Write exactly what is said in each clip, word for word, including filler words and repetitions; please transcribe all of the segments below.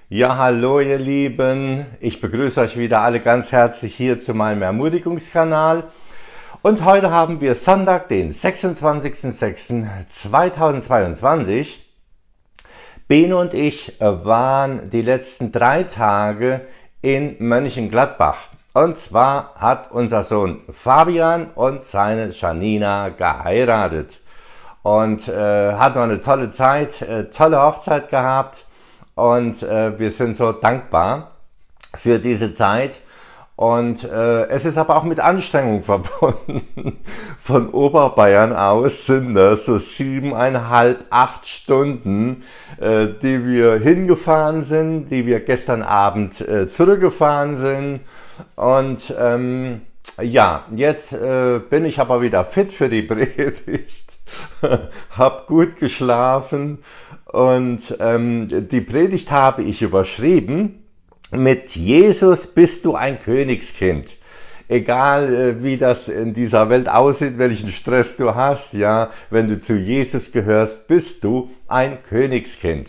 Ja, hallo ihr Lieben, ich begrüße euch wieder alle ganz herzlich hier zu meinem Ermutigungskanal und heute haben wir Sonntag, den sechsundzwanzigsten sechsten zweitausendzweiundzwanzig. Bene und ich waren die letzten drei Tage in Mönchengladbach und zwar hat unser Sohn Fabian und seine Janina geheiratet und äh, hatten eine tolle Zeit, äh, tolle Hochzeit gehabt. Und äh, wir sind so dankbar für diese Zeit. Und äh, es ist aber auch mit Anstrengung verbunden. Von Oberbayern aus sind das so siebeneinhalb, acht Stunden, äh, die wir hingefahren sind, die wir gestern Abend äh, zurückgefahren sind. Und ähm, ja, jetzt äh, bin ich aber wieder fit für die Predigt. Hab gut geschlafen und ähm, die Predigt habe ich überschrieben mit Jesus bist du ein Königskind. Egal äh, wie das in dieser Welt aussieht, welchen Stress du hast, ja, wenn du zu Jesus gehörst, bist du ein Königskind.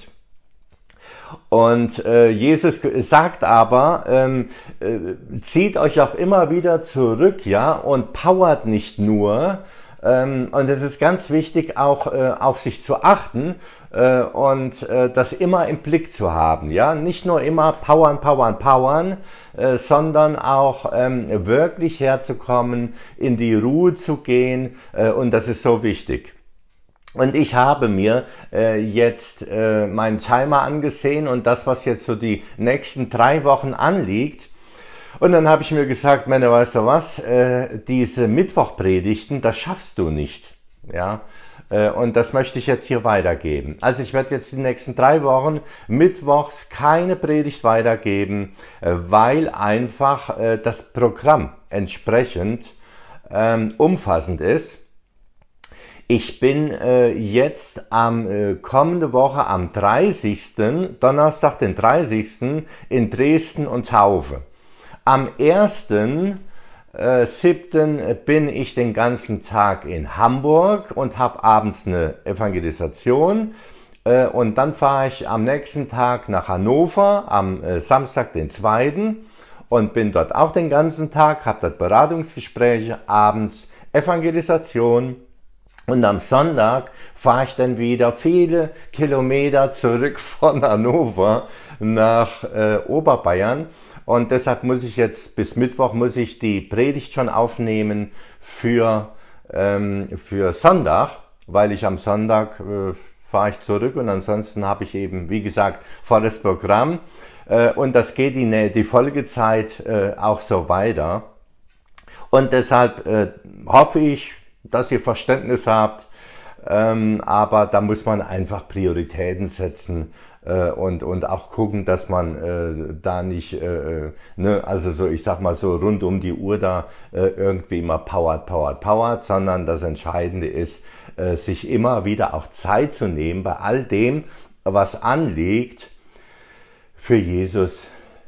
Und äh, Jesus sagt aber, ähm, äh, zieht euch auch immer wieder zurück, ja, und powert nicht nur. Ähm, und es ist ganz wichtig, auch äh, auf sich zu achten äh, und äh, das immer im Blick zu haben, ja. Nicht nur immer powern, powern, powern, äh, sondern auch ähm, wirklich herzukommen, in die Ruhe zu gehen äh, und das ist so wichtig. Und ich habe mir äh, jetzt äh, meinen Timer angesehen und das, was jetzt so die nächsten drei Wochen anliegt. Und dann habe ich mir gesagt, Männer, weißt du was, äh, diese Mittwochpredigten, das schaffst du nicht. Ja? Äh, und das möchte ich jetzt hier weitergeben. Also ich werde jetzt die nächsten drei Wochen mittwochs keine Predigt weitergeben, äh, weil einfach äh, das Programm entsprechend ähm, umfassend ist. Ich bin äh, jetzt am äh, kommende Woche am dreißigsten Donnerstag, den dreißigsten in Dresden und Taufe. Am ersten siebten bin ich den ganzen Tag in Hamburg und habe abends eine Evangelisation. Äh, und dann fahre ich am nächsten Tag nach Hannover, am äh, Samstag, den zweiten und bin dort auch den ganzen Tag, habe dort Beratungsgespräche, abends Evangelisation. Und am Sonntag fahre ich dann wieder viele Kilometer zurück von Hannover nach äh, Oberbayern. Und deshalb muss ich jetzt bis Mittwoch muss ich die Predigt schon aufnehmen für, ähm, für Sonntag, weil ich am Sonntag äh, fahre ich zurück und ansonsten habe ich eben, wie gesagt, volles Programm. Äh, und das geht die, die Folgezeit äh, auch so weiter. Und deshalb äh, hoffe ich, dass ihr Verständnis habt, ähm, aber da muss man einfach Prioritäten setzen äh, und, und auch gucken, dass man äh, da nicht, äh, ne, also so, ich sag mal so rund um die Uhr da äh, irgendwie immer powert, powert, powert, sondern das Entscheidende ist, äh, sich immer wieder auch Zeit zu nehmen bei all dem, was anliegt, für Jesus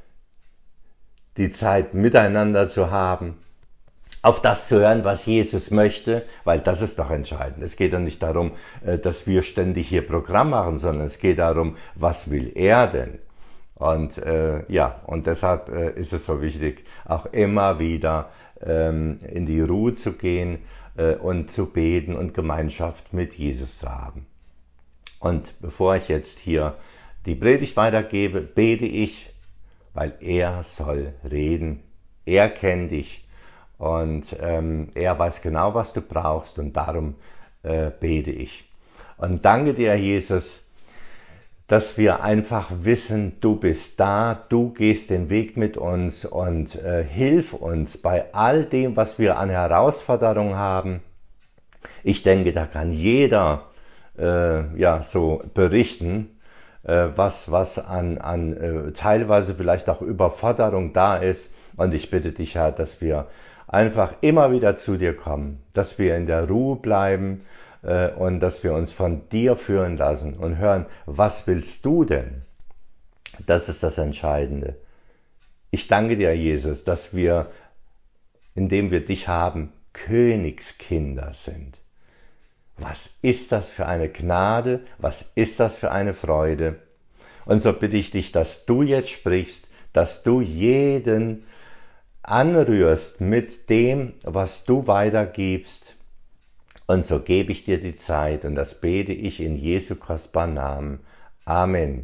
die Zeit miteinander zu haben, auf das zu hören, was Jesus möchte, weil das ist doch entscheidend. Es geht doch nicht darum, dass wir ständig hier Programm machen, sondern es geht darum, was will er denn? Und äh, ja, und deshalb äh, ist es so wichtig, auch immer wieder ähm, in die Ruhe zu gehen äh, und zu beten und Gemeinschaft mit Jesus zu haben. Und bevor ich jetzt hier die Predigt weitergebe, bete ich, weil er soll reden. Er kennt dich. Und ähm, er weiß genau, was du brauchst und darum äh, bete ich. Und danke dir, Jesus, dass wir einfach wissen, du bist da, du gehst den Weg mit uns und äh, hilf uns bei all dem, was wir an Herausforderungen haben. Ich denke, da kann jeder äh, ja, so berichten, äh, was, was an, an äh, teilweise vielleicht auch Überforderung da ist. Und ich bitte dich, Herr, dass wir einfach immer wieder zu dir kommen, dass wir in der Ruhe bleiben äh, und dass wir uns von dir führen lassen und hören, was willst du denn? Das ist das Entscheidende. Ich danke dir, Jesus, dass wir, indem wir dich haben, Königskinder sind. Was ist das für eine Gnade? Was ist das für eine Freude? Und so bitte ich dich, dass du jetzt sprichst, dass du jeden anrührst mit dem, was du weitergibst. Und so gebe ich dir die Zeit und das bete ich in Jesu kostbaren Namen. Amen.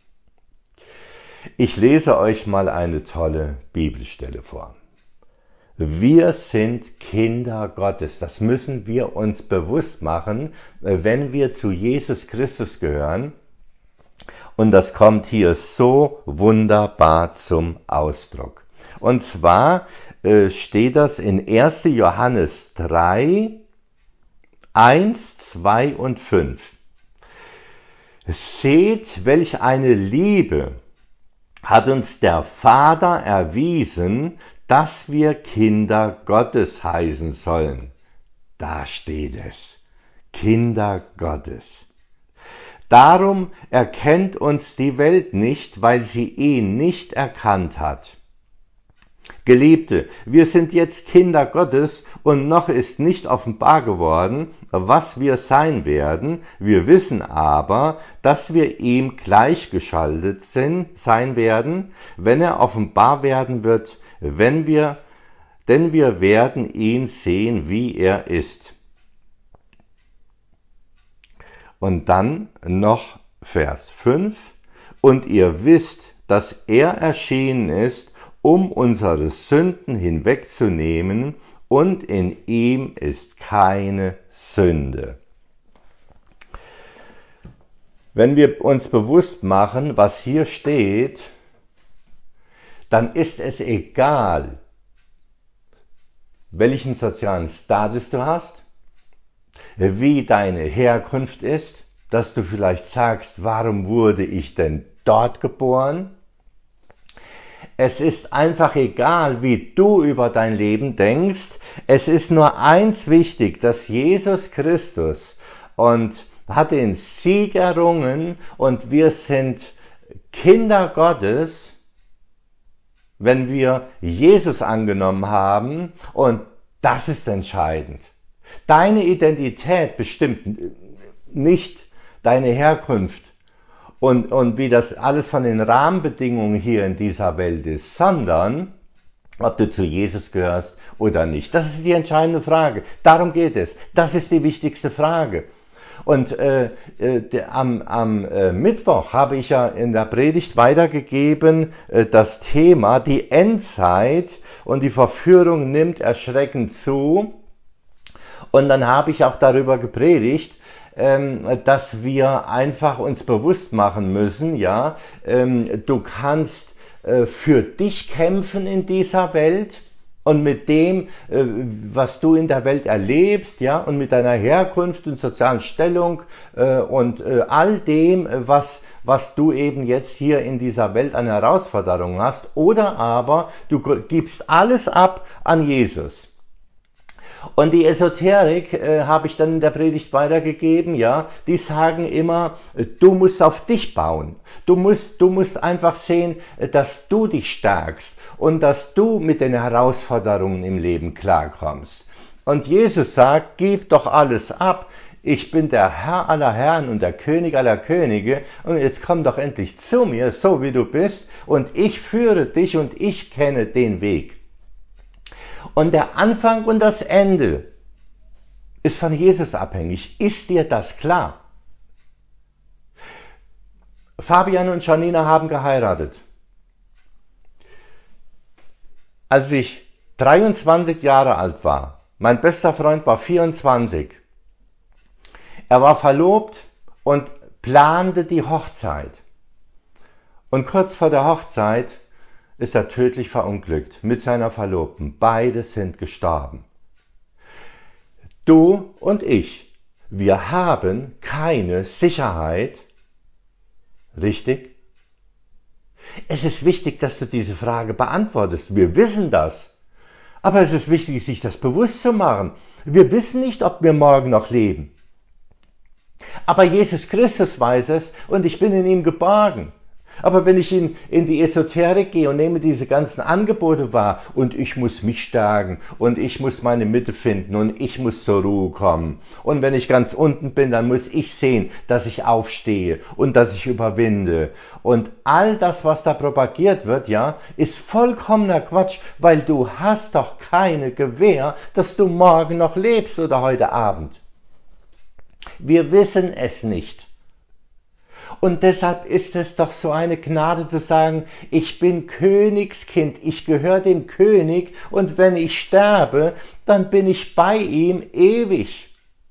Ich lese euch mal eine tolle Bibelstelle vor. Wir sind Kinder Gottes. Das müssen wir uns bewusst machen, wenn wir zu Jesus Christus gehören. Und das kommt hier so wunderbar zum Ausdruck. Und zwar äh, steht das in erster Johannes drei, eins, zwei und fünf. Seht, welch eine Liebe hat uns der Vater erwiesen, dass wir Kinder Gottes heißen sollen. Da steht es, Kinder Gottes. Darum erkennt uns die Welt nicht, weil sie ihn nicht erkannt hat. Geliebte, wir sind jetzt Kinder Gottes und noch ist nicht offenbar geworden, was wir sein werden. Wir wissen aber, dass wir ihm gleichgeschaltet sind, sein werden, wenn er offenbar werden wird, wenn wir, denn wir werden ihn sehen, wie er ist. Und dann noch Vers fünf. Und ihr wisst, dass er erschienen ist, um unsere Sünden hinwegzunehmen, und in ihm ist keine Sünde. Wenn wir uns bewusst machen, was hier steht, dann ist es egal, welchen sozialen Status du hast, wie deine Herkunft ist, dass du vielleicht sagst, warum wurde ich denn dort geboren? Es ist einfach egal, wie du über dein Leben denkst. Es ist nur eins wichtig, dass Jesus Christus und hat den Sieg errungen und wir sind Kinder Gottes, wenn wir Jesus angenommen haben, und das ist entscheidend. Deine Identität bestimmt nicht deine Herkunft und, und wie das alles von den Rahmenbedingungen hier in dieser Welt ist, sondern ob du zu Jesus gehörst oder nicht. Das ist die entscheidende Frage. Darum geht es. Das ist die wichtigste Frage. Und äh, äh, der, am, am äh, Mittwoch habe ich ja in der Predigt weitergegeben äh, das Thema, die Endzeit und die Verführung nimmt erschreckend zu. Und dann habe ich auch darüber gepredigt, ähm, dass wir einfach uns bewusst machen müssen, ja, ähm, du kannst äh, für dich kämpfen in dieser Welt. Und mit dem, was du in der Welt erlebst, ja, und mit deiner Herkunft und sozialen Stellung äh, und äh, all dem, was, was du eben jetzt hier in dieser Welt an Herausforderungen hast, oder aber du gibst alles ab an Jesus. Und die Esoterik äh, habe ich dann in der Predigt weitergegeben, ja, die sagen immer, du musst auf dich bauen. Du musst, du musst einfach sehen, dass du dich stärkst und dass du mit den Herausforderungen im Leben klarkommst. Und Jesus sagt, gib doch alles ab. Ich bin der Herr aller Herren und der König aller Könige und jetzt komm doch endlich zu mir, so wie du bist, und ich führe dich und ich kenne den Weg. Und der Anfang und das Ende ist von Jesus abhängig. Ist dir das klar? Fabian und Janina haben geheiratet. Als ich dreiundzwanzig Jahre alt war, mein bester Freund war vierundzwanzig. Er war verlobt und plante die Hochzeit. Und kurz vor der Hochzeit ist er tödlich verunglückt mit seiner Verlobten. Beide sind gestorben. Du und ich, wir haben keine Sicherheit. Richtig? Es ist wichtig, dass du diese Frage beantwortest. Wir wissen das. Aber es ist wichtig, sich das bewusst zu machen. Wir wissen nicht, ob wir morgen noch leben. Aber Jesus Christus weiß es und ich bin in ihm geborgen. Aber wenn ich in, in die Esoterik gehe und nehme diese ganzen Angebote wahr und ich muss mich stärken und ich muss meine Mitte finden und ich muss zur Ruhe kommen und wenn ich ganz unten bin, dann muss ich sehen, dass ich aufstehe und dass ich überwinde und all das, was da propagiert wird, ja, ist vollkommener Quatsch, weil du hast doch keine Gewähr, dass du morgen noch lebst oder heute Abend. Wir wissen es nicht. Und deshalb ist es doch so eine Gnade zu sagen, ich bin Königskind, ich gehöre dem König und wenn ich sterbe, dann bin ich bei ihm ewig.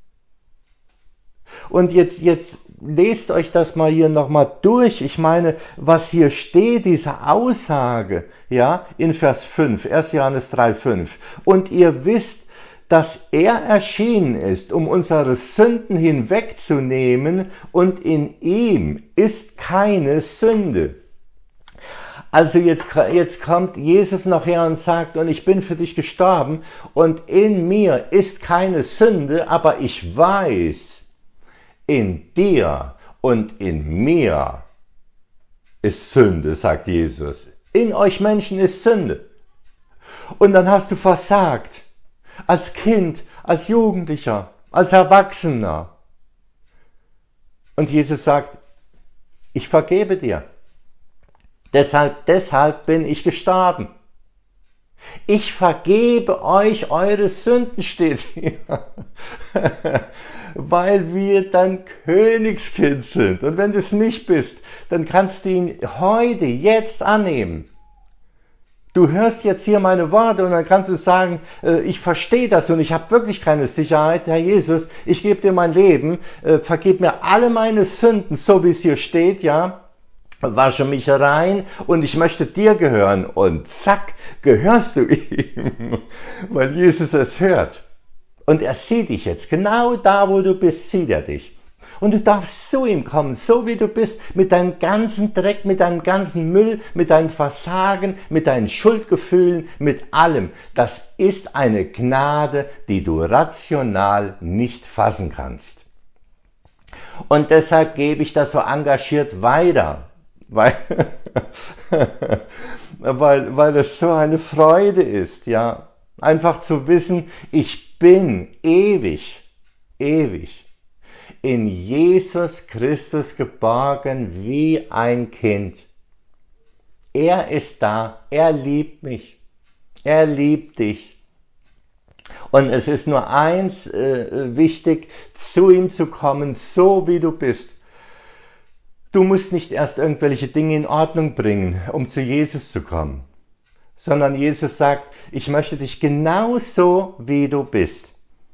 Und jetzt, jetzt lest euch das mal hier nochmal durch. Ich meine, was hier steht, diese Aussage, ja, in Vers fünf, erster Johannes drei, fünf. Und ihr wisst, dass er erschienen ist, um unsere Sünden hinwegzunehmen und in ihm ist keine Sünde. Also jetzt, jetzt kommt Jesus noch her und sagt, und ich bin für dich gestorben und in mir ist keine Sünde, aber ich weiß, in dir und in mir ist Sünde, sagt Jesus. In euch Menschen ist Sünde. Und dann hast du versagt. Als Kind, als Jugendlicher, als Erwachsener. Und Jesus sagt, ich vergebe dir. Deshalb, deshalb bin ich gestorben. Ich vergebe euch eure Sünden, steht hier. Weil wir dann Königskind sind. Und wenn du es nicht bist, dann kannst du ihn heute, jetzt annehmen. Du hörst jetzt hier meine Worte und dann kannst du sagen, äh, ich verstehe das und ich habe wirklich keine Sicherheit. Herr Jesus, ich gebe dir mein Leben, äh, vergib mir alle meine Sünden, so wie es hier steht, ja. Wasche mich rein und ich möchte dir gehören. Und zack, gehörst du ihm, weil Jesus es hört. Und er sieht dich jetzt, genau da, wo du bist, sieht er dich. Und du darfst zu ihm kommen, so wie du bist, mit deinem ganzen Dreck, mit deinem ganzen Müll, mit deinem Versagen, mit deinen Schuldgefühlen, mit allem. Das ist eine Gnade, die du rational nicht fassen kannst. Und deshalb gebe ich das so engagiert weiter, weil, weil, weil es so eine Freude ist, ja. Einfach zu wissen, ich bin ewig, ewig in Jesus Christus geborgen wie ein Kind. Er ist da, er liebt mich, er liebt dich. Und es ist nur eins äh, wichtig, zu ihm zu kommen, so wie du bist. Du musst nicht erst irgendwelche Dinge in Ordnung bringen, um zu Jesus zu kommen, sondern Jesus sagt, ich möchte dich genauso, wie du bist.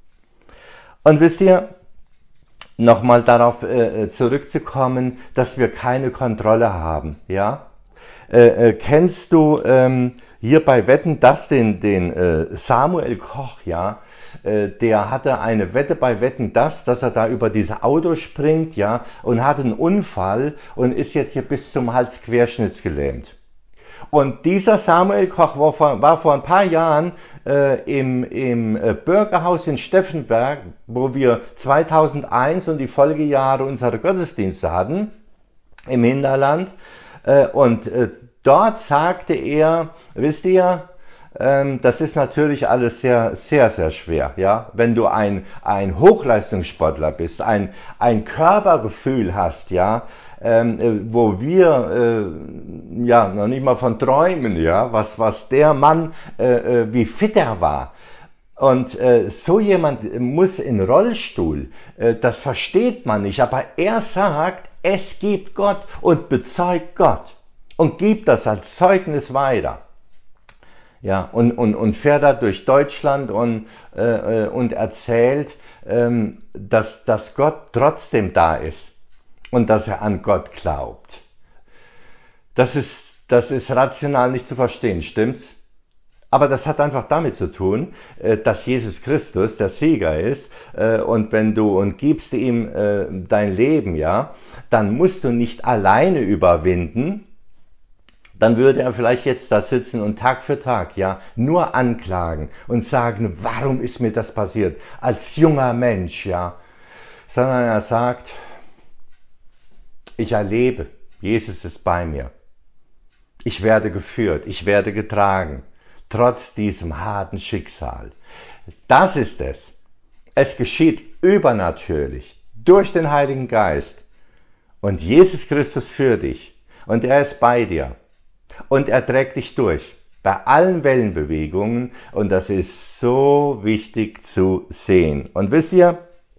Und wisst ihr, nochmal darauf äh, zurückzukommen, dass wir keine Kontrolle haben, ja? Äh, äh, kennst du ähm, hier bei Wetten, das den, den äh, Samuel Koch, ja? Äh, der hatte eine Wette bei Wetten, das, dass er da über diese Auto springt, ja? Und hatte einen Unfall und ist jetzt hier bis zum Hals querschnittsgelähmt. Und dieser Samuel Koch war vor, war vor ein paar Jahren äh, im, im äh, Bürgerhaus in Steffenberg, wo wir zweitausendeins und die Folgejahre unsere Gottesdienste hatten, im Hinterland. Äh, und äh, dort sagte er, wisst ihr, ähm, das ist natürlich alles sehr, sehr, sehr schwer, ja. Wenn du ein, ein Hochleistungssportler bist, ein, ein Körpergefühl hast, ja, Ähm, äh, wo wir äh, ja noch nicht mal von träumen, ja, was, was der Mann, äh, äh, wie fit er war. Und äh, so jemand muss in Rollstuhl, äh, das versteht man nicht, aber er sagt, es gibt Gott und bezeugt Gott und gibt das als Zeugnis weiter. Ja, und, und, und fährt da durch Deutschland und, äh, und erzählt, ähm, dass, dass Gott trotzdem da ist. Und dass er an Gott glaubt. Das ist, das ist rational nicht zu verstehen, stimmt's? Aber das hat einfach damit zu tun, dass Jesus Christus der Sieger ist. Und wenn du und gibst ihm dein Leben, ja, dann musst du nicht alleine überwinden. Dann würde er vielleicht jetzt da sitzen und Tag für Tag, ja, nur anklagen und sagen, warum ist mir das passiert? Als junger Mensch, ja. Sondern er sagt, ich erlebe, Jesus ist bei mir. Ich werde geführt, ich werde getragen, trotz diesem harten Schicksal. Das ist es. Es geschieht übernatürlich, durch den Heiligen Geist. Und Jesus Christus für dich. Und er ist bei dir. Und er trägt dich durch. Bei allen Wellenbewegungen. Und das ist so wichtig zu sehen. Und wisst ihr,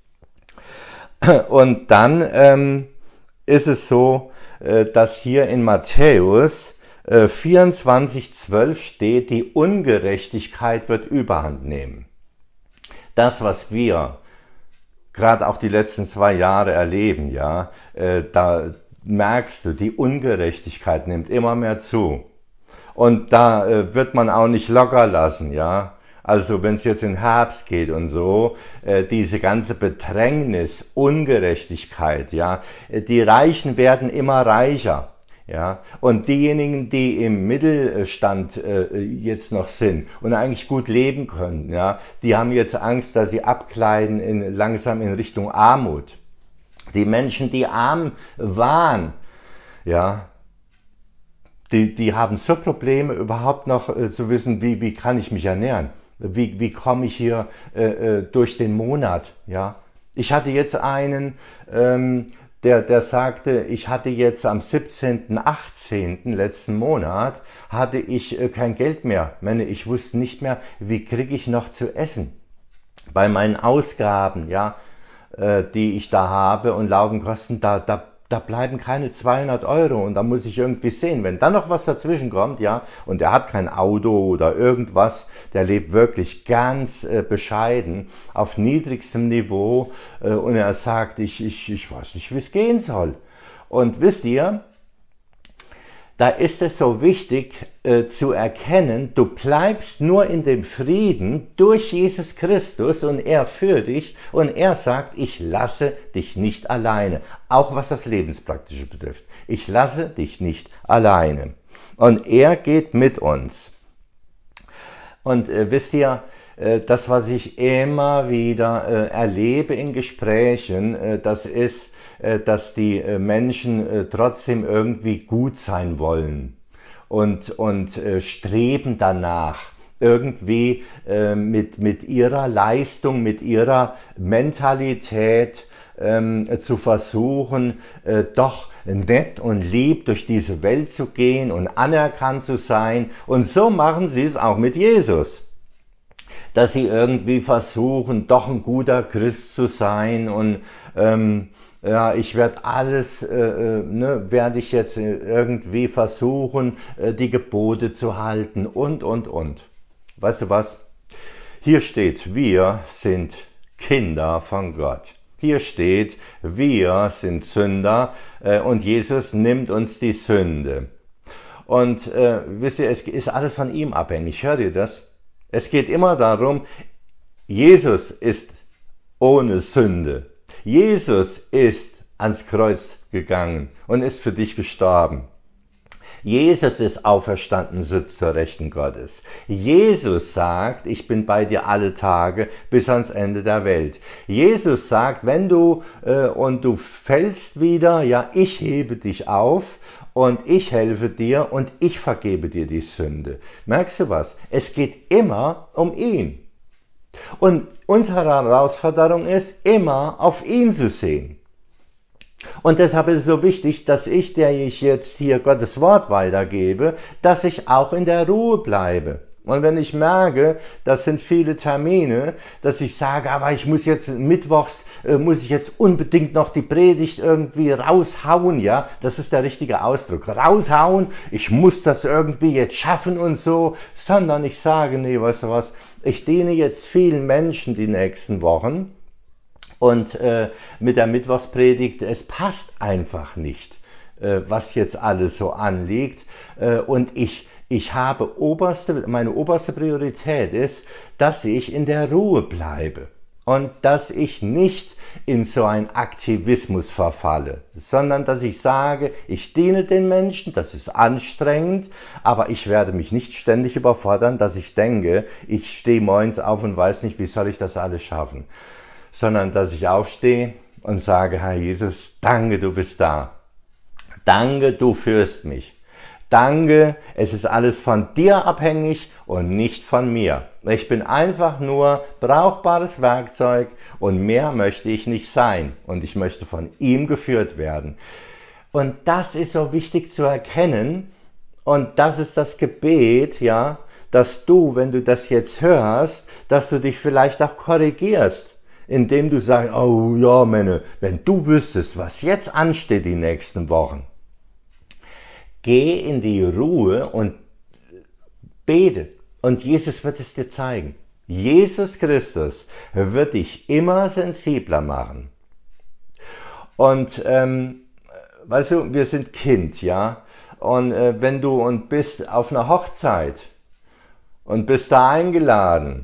und dann ähm, ist es so, äh, dass hier in Matthäus äh, vierundzwanzig zwölf steht, die Ungerechtigkeit wird Überhand nehmen. Das, was wir gerade auch die letzten zwei Jahre erleben, ja, äh, da merkst du, die Ungerechtigkeit nimmt immer mehr zu. Und da äh, wird man auch nicht locker lassen, ja. Also wenn es jetzt in Herbst geht und so, äh, diese ganze Bedrängnis, Ungerechtigkeit, ja, äh, die Reichen werden immer reicher. Ja, und diejenigen, die im Mittelstand äh, jetzt noch sind und eigentlich gut leben können, ja, die haben jetzt Angst, dass sie abgleiten in, langsam in Richtung Armut. Die Menschen, die arm waren, ja, die, die haben so Probleme, überhaupt noch äh, zu wissen, wie, wie kann ich mich ernähren? Wie, wie komme ich hier äh, äh, durch den Monat? Ja, ich hatte jetzt einen, ähm, Der, der sagte, ich hatte jetzt am siebzehnten, achtzehnten letzten Monat, hatte ich äh, kein Geld mehr. Ich meine, ich wusste nicht mehr, wie kriege ich noch zu essen. Bei meinen Ausgaben, ja, äh, die ich da habe und laufenden Kosten, da, da, da bleiben keine zweihundert Euro und da muss ich irgendwie sehen, wenn dann noch was dazwischen kommt, ja, und er hat kein Auto oder irgendwas, der lebt wirklich ganz äh, bescheiden, auf niedrigstem Niveau äh, und er sagt, ich, ich, ich weiß nicht, wie es gehen soll. Und wisst ihr, da ist es so wichtig äh, zu erkennen, du bleibst nur in dem Frieden durch Jesus Christus und er für dich und er sagt, ich lasse dich nicht alleine, auch was das Lebenspraktische betrifft. Ich lasse dich nicht alleine. Und er geht mit uns. Und äh, wisst ihr, äh, das, was ich immer wieder äh, erlebe in Gesprächen, äh, das ist, äh, dass die äh, Menschen äh, trotzdem irgendwie gut sein wollen und, und äh, streben danach, irgendwie äh, mit, mit ihrer Leistung, mit ihrer Mentalität ähm, zu versuchen, äh, doch nett und lieb durch diese Welt zu gehen und anerkannt zu sein. Und so machen sie es auch mit Jesus. Dass sie irgendwie versuchen, doch ein guter Christ zu sein und ähm, ja, ich werde alles, äh, ne, werde ich jetzt irgendwie versuchen, äh, die Gebote zu halten und, und, und. Weißt du was? Hier steht, wir sind Kinder von Gott. Hier steht, wir sind Sünder äh, und Jesus nimmt uns die Sünde. Und äh, wisst ihr, es ist alles von ihm abhängig. Hört ihr das? Es geht immer darum, Jesus ist ohne Sünde. Jesus ist ans Kreuz gegangen und ist für dich gestorben. Jesus ist auferstanden, sitzt zur Rechten Gottes. Jesus sagt, ich bin bei dir alle Tage bis ans Ende der Welt. Jesus sagt, wenn du äh, und du fällst wieder, ja, ich hebe dich auf und ich helfe dir und ich vergebe dir die Sünde. Merkst du was? Es geht immer um ihn. Und unsere Herausforderung ist, immer auf ihn zu sehen. Und deshalb ist es so wichtig, dass ich, der ich jetzt hier Gottes Wort weitergebe, dass ich auch in der Ruhe bleibe. Und wenn ich merke, das sind viele Termine, dass ich sage, aber ich muss jetzt mittwochs, äh, muss ich jetzt unbedingt noch die Predigt irgendwie raushauen, ja, das ist der richtige Ausdruck, raushauen, ich muss das irgendwie jetzt schaffen und so, sondern ich sage, nee, weißt du was, ich diene jetzt vielen Menschen die nächsten Wochen, und äh, mit der Mittwochspredigt, es passt einfach nicht, äh, was jetzt alles so anliegt. Äh, und ich, ich habe oberste, meine oberste Priorität ist, dass ich in der Ruhe bleibe und dass ich nicht in so einen Aktivismus verfalle, sondern dass ich sage, ich diene den Menschen, das ist anstrengend, aber ich werde mich nicht ständig überfordern, dass ich denke, ich stehe morgens auf und weiß nicht, wie soll ich das alles schaffen. Sondern dass ich aufstehe und sage, Herr Jesus, danke, du bist da. Danke, du führst mich. Danke, es ist alles von dir abhängig und nicht von mir. Ich bin einfach nur brauchbares Werkzeug und mehr möchte ich nicht sein. Und ich möchte von ihm geführt werden. Und das ist so wichtig zu erkennen. Und das ist das Gebet, ja, dass du, wenn du das jetzt hörst, dass du dich vielleicht auch korrigierst, indem du sagst, oh ja, Männer, wenn du wüsstest, was jetzt ansteht die nächsten Wochen, geh in die Ruhe und bete und Jesus wird es dir zeigen. Jesus Christus wird dich immer sensibler machen. Und ähm, weißt du, wir sind Kind, ja, und äh, wenn du und bist auf einer Hochzeit und bist da eingeladen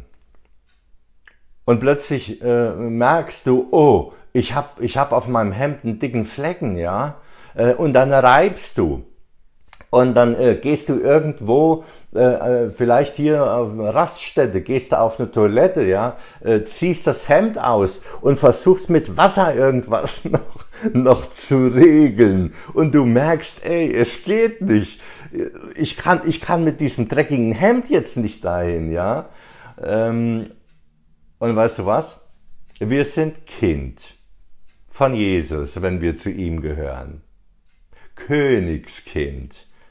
und plötzlich äh, merkst du, oh, ich habe ich hab auf meinem Hemd einen dicken Flecken, ja, äh, und dann reibst du. Und dann äh, gehst du irgendwo, äh, vielleicht hier auf einer Raststätte, gehst du auf eine Toilette, ja, äh, ziehst das Hemd aus und versuchst mit Wasser irgendwas noch, noch zu regeln. Und du merkst, ey, es geht nicht. Ich kann, ich kann mit diesem dreckigen Hemd jetzt nicht dahin, ja. Ähm, und weißt du was? Wir sind Kind von Jesus, wenn wir zu ihm gehören. Königskind.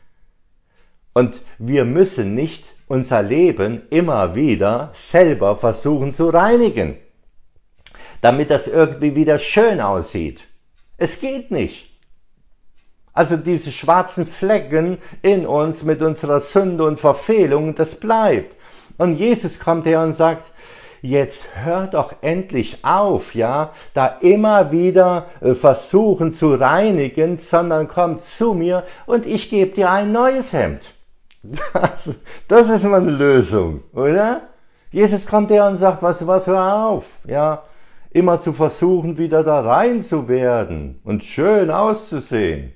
Und wir müssen nicht unser Leben immer wieder selber versuchen zu reinigen, damit das irgendwie wieder schön aussieht. Es geht nicht. Also diese schwarzen Flecken in uns mit unserer Sünde und Verfehlung, das bleibt. Und Jesus kommt her und sagt, jetzt hör doch endlich auf, ja, da immer wieder äh, versuchen zu reinigen, sondern komm zu mir und ich gebe dir ein neues Hemd. Das, das ist mal eine Lösung, oder? Jesus kommt her und sagt, was, was, hör auf, ja, immer zu versuchen, wieder da rein zu werden und schön auszusehen.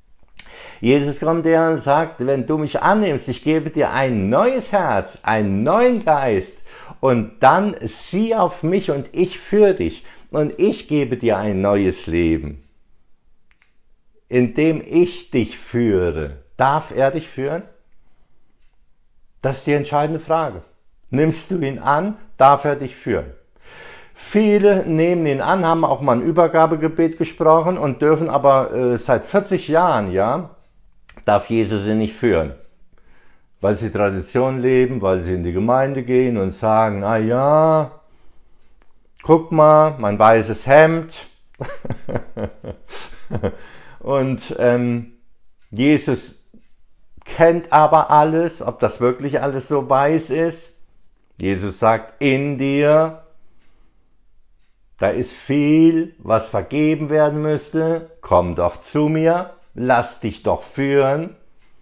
Jesus kommt her und sagt, wenn du mich annimmst, ich gebe dir ein neues Herz, einen neuen Geist und dann sieh auf mich und ich führe dich und ich gebe dir ein neues Leben, indem ich dich führe. Darf er dich führen? Das ist die entscheidende Frage. Nimmst du ihn an, darf er dich führen. Viele nehmen ihn an, haben auch mal ein Übergabegebet gesprochen und dürfen aber äh, seit vierzig Jahren, ja, darf Jesus sie nicht führen. Weil sie Tradition leben, weil sie in die Gemeinde gehen und sagen, ah ja, guck mal, mein weißes Hemd. Und ähm, Jesus kennt aber alles, ob das wirklich alles so weiß ist. Jesus sagt, in dir, da ist viel, was vergeben werden müsste. Komm doch zu mir, lass dich doch führen.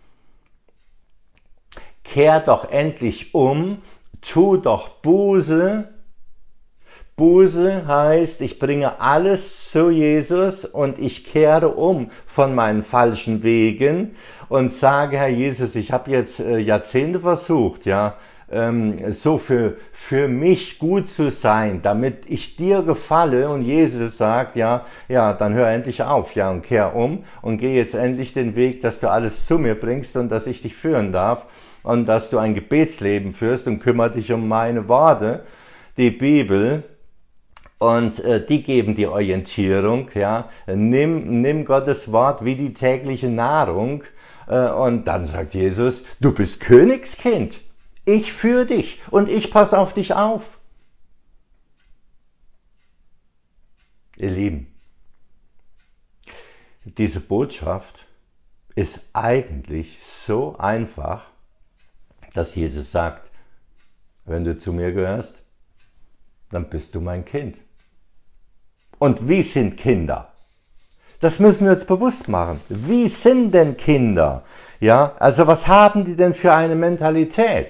Kehr doch endlich um, tu doch Buße. Buße heißt, ich bringe alles zu Jesus und ich kehre um von meinen falschen Wegen und sage, Herr Jesus, ich habe jetzt äh, Jahrzehnte versucht, ja, ähm, so für, für mich gut zu sein, damit ich dir gefalle, und Jesus sagt, ja, ja, dann hör endlich auf, ja, und kehr um und geh jetzt endlich den Weg, dass du alles zu mir bringst und dass ich dich führen darf und dass du ein Gebetsleben führst und kümmere dich um meine Worte, die Bibel. Und äh, die geben die Orientierung, ja. Nimm, nimm Gottes Wort wie die tägliche Nahrung. Äh, und dann sagt Jesus, du bist Königskind. Ich führe dich und ich passe auf dich auf. Ihr Lieben, diese Botschaft ist eigentlich so einfach, dass Jesus sagt, wenn du zu mir gehörst, dann bist du mein Kind. Und wie sind Kinder? Das müssen wir uns bewusst machen. Wie sind denn Kinder? Ja, also was haben die denn für eine Mentalität?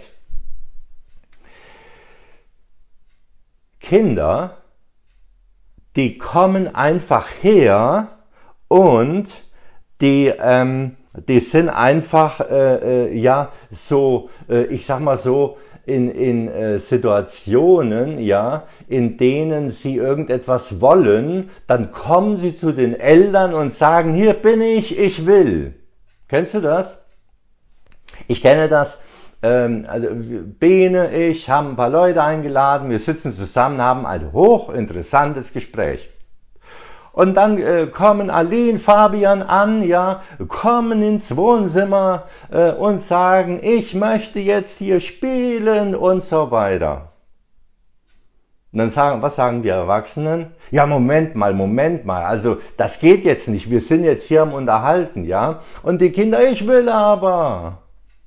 Kinder, die kommen einfach her und die, ähm, die sind einfach, äh, äh, ja, so, äh, ich sag mal so, in, in äh, Situationen, ja, in denen sie irgendetwas wollen, dann kommen sie zu den Eltern und sagen, hier bin ich, ich will. Kennst du das? Ich kenne das. Ähm, also Bene, ich haben ein paar Leute eingeladen, wir sitzen zusammen, haben ein hochinteressantes Gespräch. Und dann äh, kommen Aline, Fabian an, ja, kommen ins Wohnzimmer äh, und sagen, ich möchte jetzt hier spielen und so weiter. Und dann sagen, was sagen die Erwachsenen? Ja, Moment mal, Moment mal, also das geht jetzt nicht, wir sind jetzt hier am Unterhalten, ja. Und die Kinder, ich will aber.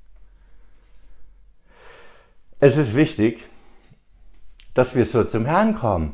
Es ist wichtig, dass wir so zum Herrn kommen.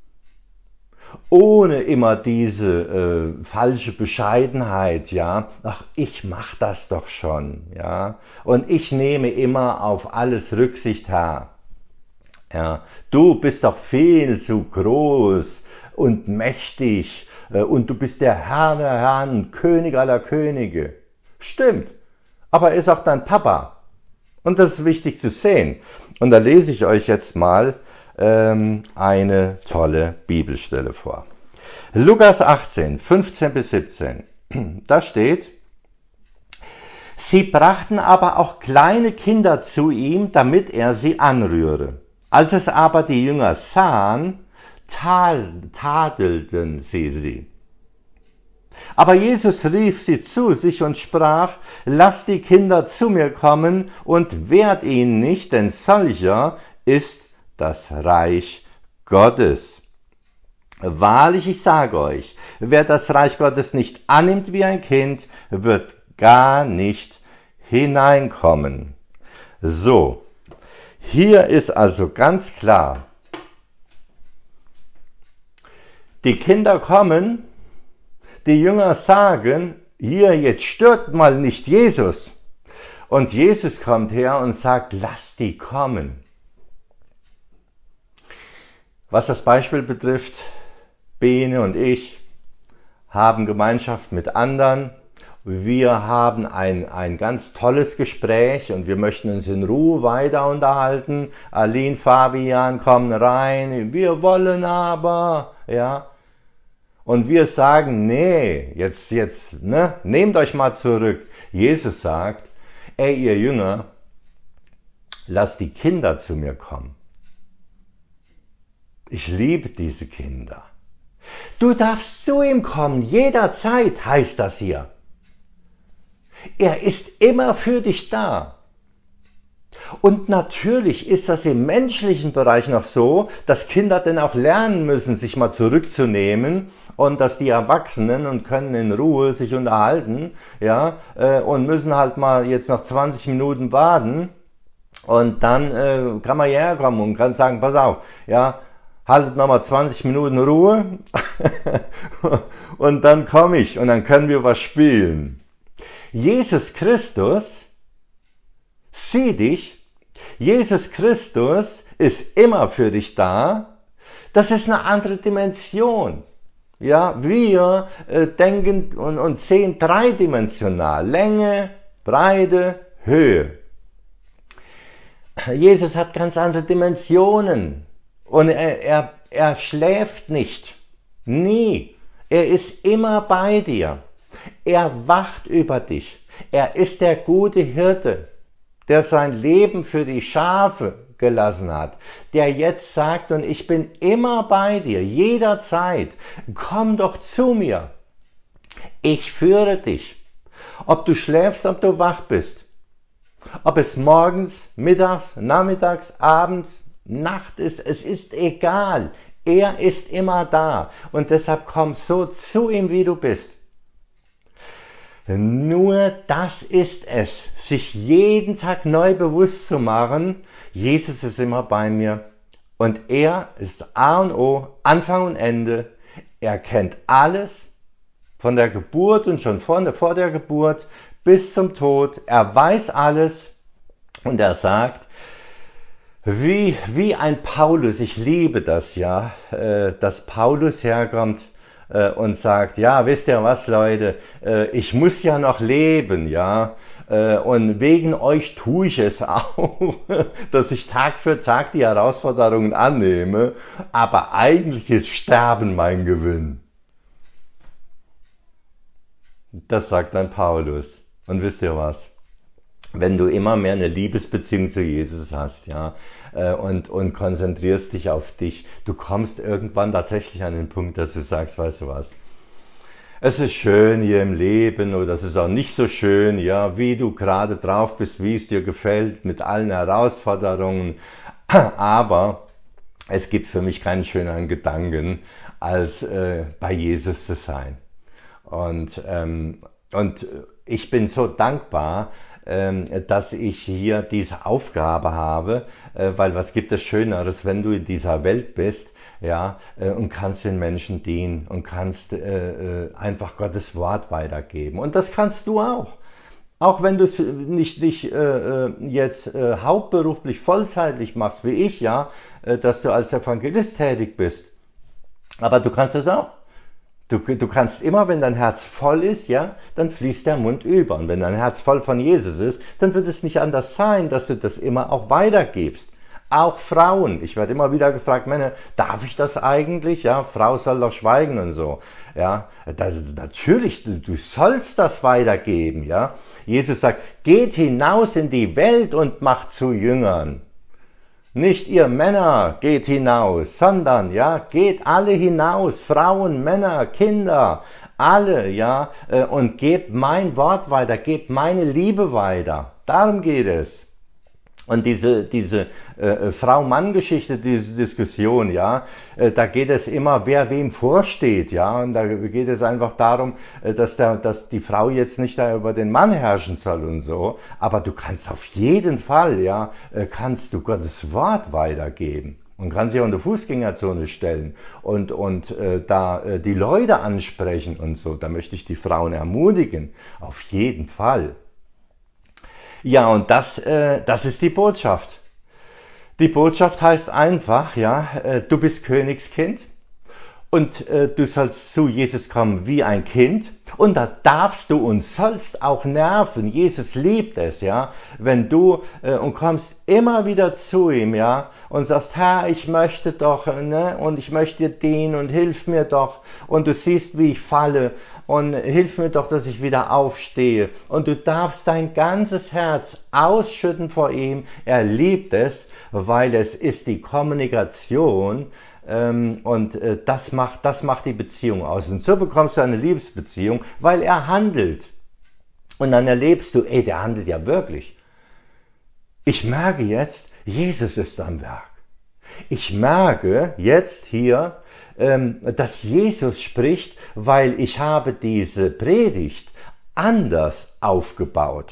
Ohne immer diese äh, falsche Bescheidenheit, ja, ach, ich mach das doch schon, ja, und ich nehme immer auf alles Rücksicht, Herr. Ja, du bist doch viel zu groß und mächtig äh, und du bist der Herr der Herren, König aller Könige. Stimmt, aber er ist auch dein Papa. Und das ist wichtig zu sehen. Und da lese ich euch jetzt mal ähm, eine tolle Bibelstelle vor. Lukas achtzehn, fünfzehn bis siebzehn. Da steht, sie brachten aber auch kleine Kinder zu ihm, damit er sie anrühre. Als es aber die Jünger sahen, tadelten sie sie. Aber Jesus rief sie zu sich und sprach, lasst die Kinder zu mir kommen und wehrt ihnen nicht, denn solcher ist das Reich Gottes. Wahrlich, ich sage euch, wer das Reich Gottes nicht annimmt wie ein Kind, wird gar nicht hineinkommen. So, hier ist also ganz klar, die Kinder kommen, die Jünger sagen, hier, jetzt stört mal nicht Jesus. Und Jesus kommt her und sagt, lasst die kommen. Was das Beispiel betrifft, Bene und ich haben Gemeinschaft mit anderen. Wir haben ein, ein ganz tolles Gespräch und wir möchten uns in Ruhe weiter unterhalten. Aline, Fabian kommen rein, wir wollen aber, ja. Und wir sagen, nee, jetzt, jetzt, ne, nehmt euch mal zurück. Jesus sagt, ey, ihr Jünger, lasst die Kinder zu mir kommen. Ich liebe diese Kinder. Du darfst zu ihm kommen, jederzeit, heißt das hier. Er ist immer für dich da. Und natürlich ist das im menschlichen Bereich noch so, dass Kinder dann auch lernen müssen, sich mal zurückzunehmen und dass die Erwachsenen und können in Ruhe sich unterhalten, ja, äh, und müssen halt mal jetzt noch zwanzig Minuten warten und dann äh, kann man hierher kommen und kann sagen, pass auf, ja, haltet nochmal zwanzig Minuten Ruhe und dann komme ich und dann können wir was spielen. Jesus Christus sieh dich, Jesus Christus ist immer für dich da, das ist eine andere Dimension. Ja, wir äh, denken und, und sehen dreidimensional, Länge, Breite, Höhe. Jesus hat ganz andere Dimensionen und er, er, er schläft nicht, nie, er ist immer bei dir, er wacht über dich, er ist der gute Hirte, der sein Leben für die Schafe gelassen hat, der jetzt sagt, und ich bin immer bei dir, jederzeit, komm doch zu mir, ich führe dich, ob du schläfst, ob du wach bist, ob es morgens, mittags, nachmittags, abends, Nacht ist, es ist egal, er ist immer da und deshalb komm so zu ihm, wie du bist. Nur das ist es, sich jeden Tag neu bewusst zu machen, Jesus ist immer bei mir und er ist A und O, Anfang und Ende, er kennt alles, von der Geburt und schon vor, vor der Geburt bis zum Tod, er weiß alles und er sagt, wie, wie ein Paulus, ich liebe das ja, äh, dass Paulus herkommt und sagt, ja, wisst ihr was, Leute, ich muss ja noch leben, ja, Äh, und wegen euch tue ich es auch, dass ich Tag für Tag die Herausforderungen annehme, aber eigentlich ist Sterben mein Gewinn. Das sagt dann Paulus. Und wisst ihr was? Wenn du immer mehr eine Liebesbeziehung zu Jesus hast, ja, und, und konzentrierst dich auf dich, du kommst irgendwann tatsächlich an den Punkt, dass du sagst, weißt du was, es ist schön hier im Leben oder es ist auch nicht so schön, ja, wie du gerade drauf bist, wie es dir gefällt, mit allen Herausforderungen, aber es gibt für mich keinen schöneren Gedanken, als äh, bei Jesus zu sein. Und, ähm, und ich bin so dankbar, ähm, dass ich hier diese Aufgabe habe, äh, weil was gibt es Schöneres, wenn du in dieser Welt bist, ja, äh, und kannst den Menschen dienen und kannst äh, äh, einfach Gottes Wort weitergeben. Und das kannst du auch. Auch wenn du es nicht, nicht äh, jetzt äh, hauptberuflich vollzeitlich machst, wie ich, ja, äh, dass du als Evangelist tätig bist. Aber du kannst es auch. Du, du kannst immer, wenn dein Herz voll ist, ja, dann fließt der Mund über. Und wenn dein Herz voll von Jesus ist, dann wird es nicht anders sein, dass du das immer auch weitergibst. Auch Frauen. Ich werde immer wieder gefragt, Männer, darf ich das eigentlich? Ja, Frau soll doch schweigen und so. Ja, das, natürlich, du, du sollst das weitergeben. Ja, Jesus sagt, geht hinaus in die Welt und macht zu Jüngern. Nicht ihr Männer geht hinaus, sondern, ja, geht alle hinaus, Frauen, Männer, Kinder, alle, ja, und gebt mein Wort weiter, gebt meine Liebe weiter. Darum geht es. Und diese, diese äh, Frau-Mann-Geschichte, diese Diskussion, ja, äh, da geht es immer, wer wem vorsteht, ja, und da geht es einfach darum, äh, dass, der, dass die Frau jetzt nicht da über den Mann herrschen soll und so, aber du kannst auf jeden Fall, ja, äh, kannst du Gottes Wort weitergeben und kannst dich auch in die Fußgängerzone stellen und, und äh, da äh, die Leute ansprechen und so, da möchte ich die Frauen ermutigen, auf jeden Fall. Ja, und das, äh, das ist die Botschaft. Die Botschaft heißt einfach, ja, äh, du bist Königskind und äh, du sollst zu Jesus kommen wie ein Kind und da darfst du und sollst auch nerven. Jesus liebt es, ja, wenn du äh, und kommst immer wieder zu ihm, ja, und sagst, Herr, ich möchte doch, ne, und ich möchte dir dienen und hilf mir doch und du siehst, wie ich falle und hilf mir doch, dass ich wieder aufstehe und du darfst dein ganzes Herz ausschütten vor ihm. Er liebt es, weil es ist die Kommunikation, Ähm, und äh, das macht, das macht die Beziehung aus. Und so bekommst du eine Liebesbeziehung, weil er handelt. Und dann erlebst du, ey, der handelt ja wirklich. Ich merke jetzt, Jesus ist am Werk. Ich merke jetzt hier, ähm, dass Jesus spricht, weil ich habe diese Predigt anders aufgebaut.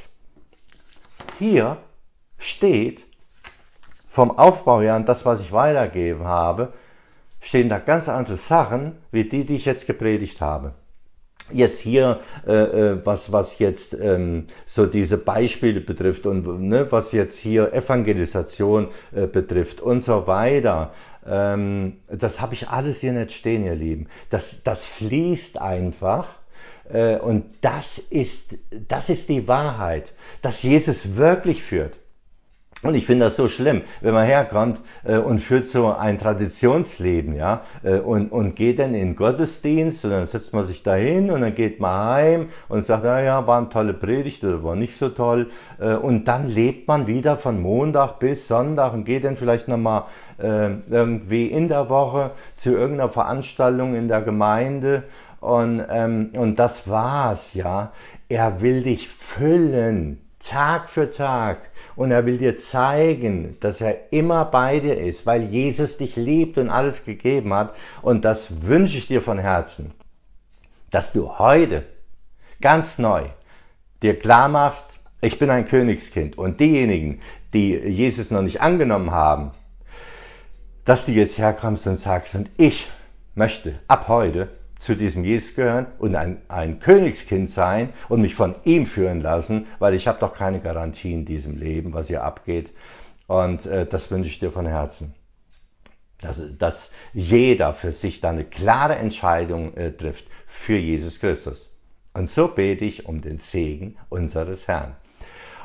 Hier steht vom Aufbau her an das, was ich weitergegeben habe, stehen da ganz andere Sachen, wie die, die ich jetzt gepredigt habe. Jetzt hier, äh, was, was jetzt ähm, so diese Beispiele betrifft und ne, was jetzt hier Evangelisation äh, betrifft und so weiter, ähm, das habe ich alles hier nicht stehen, ihr Lieben. Das, das fließt einfach. Äh, und das ist, das ist die Wahrheit, dass Jesus wirklich führt. Und ich finde das so schlimm, wenn man herkommt äh, und führt so ein Traditionsleben, ja, äh, und, und geht dann in den Gottesdienst und dann setzt man sich dahin und dann geht man heim und sagt, naja, war eine tolle Predigt oder war nicht so toll, äh, und dann lebt man wieder von Montag bis Sonntag und geht dann vielleicht nochmal äh, irgendwie in der Woche zu irgendeiner Veranstaltung in der Gemeinde und, ähm, und das war's, ja. Er will dich füllen, Tag für Tag. Und er will dir zeigen, dass er immer bei dir ist, weil Jesus dich liebt und alles gegeben hat. Und das wünsche ich dir von Herzen, dass du heute ganz neu dir klar machst, ich bin ein Königskind. Und diejenigen, die Jesus noch nicht angenommen haben, dass du jetzt herkommst und sagst, und ich möchte ab heute zu diesem Jesus gehören und ein, ein Königskind sein und mich von ihm führen lassen, weil ich habe doch keine Garantie in diesem Leben, was hier abgeht. Und äh, das wünsche ich dir von Herzen. Dass, dass jeder für sich da eine klare Entscheidung äh, trifft für Jesus Christus. Und so bete ich um den Segen unseres Herrn.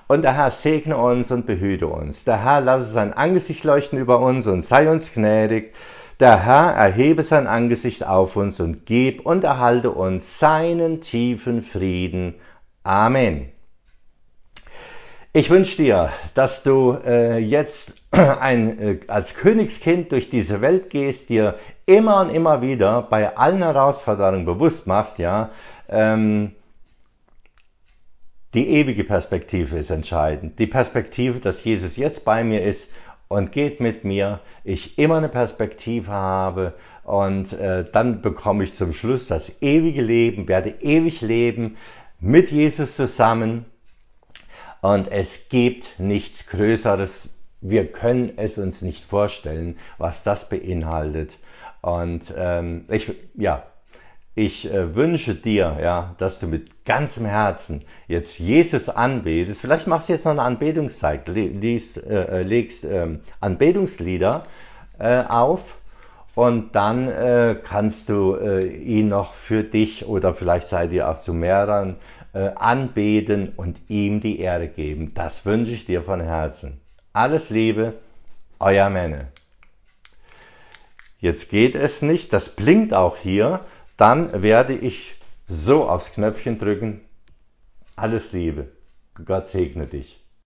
Und der Herr segne uns und behüte uns. Der Herr lasse sein Angesicht leuchten über uns und sei uns gnädig. Der Herr erhebe sein Angesicht auf uns und gib und erhalte uns seinen tiefen Frieden. Amen. Ich wünsche dir, dass du äh, jetzt ein, äh, als Königskind durch diese Welt gehst, dir immer und immer wieder bei allen Herausforderungen bewusst machst, ja, ähm, die ewige Perspektive ist entscheidend. Die Perspektive, dass Jesus jetzt bei mir ist und geht mit mir, ich immer eine Perspektive habe und äh, dann bekomme ich zum Schluss das ewige Leben, werde ewig leben mit Jesus zusammen und es gibt nichts Größeres. Wir können es uns nicht vorstellen, was das beinhaltet. Und ähm, ich, ja, ich äh, wünsche dir, ja, dass du mit ganzem Herzen jetzt Jesus anbetest. Vielleicht machst du jetzt noch eine Anbetungszeit, liest, äh, legst äh, Anbetungslieder äh, auf und dann äh, kannst du äh, ihn noch für dich oder vielleicht seid ihr auch zu mehreren äh, anbeten und ihm die Ehre geben. Das wünsche ich dir von Herzen. Alles Liebe, euer Menne. Jetzt geht es nicht, das blinkt auch hier. Dann werde ich so aufs Knöpfchen drücken. Alles Liebe. Gott segne dich.